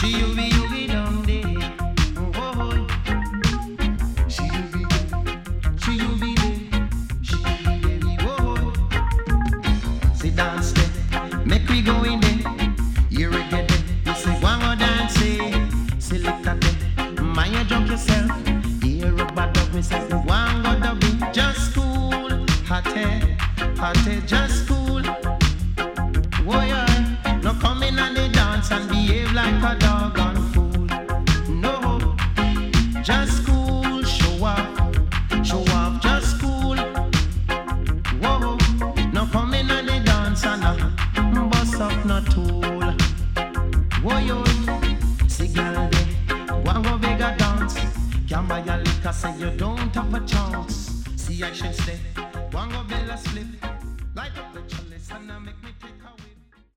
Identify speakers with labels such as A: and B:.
A: you be down there. Oh, she you be there. She you be there. Oh, sit down, step. Make we go in there. You regret it. You say one more dance, select that. Mind you jump yourself. Here rubber dub me say one go dub it. Just cool, hot just cool. Oh yeah, no come in and they dance and behave like a dog on fool. No, just cool, show off, just cool. Whoa, no come in and they dance and bust up no tool. Whoa yo, see girl there, one go bigger dance. Can buy a liquor, say you don't have a chance. See I should say, one go bill a slip, light up the chalice and make me.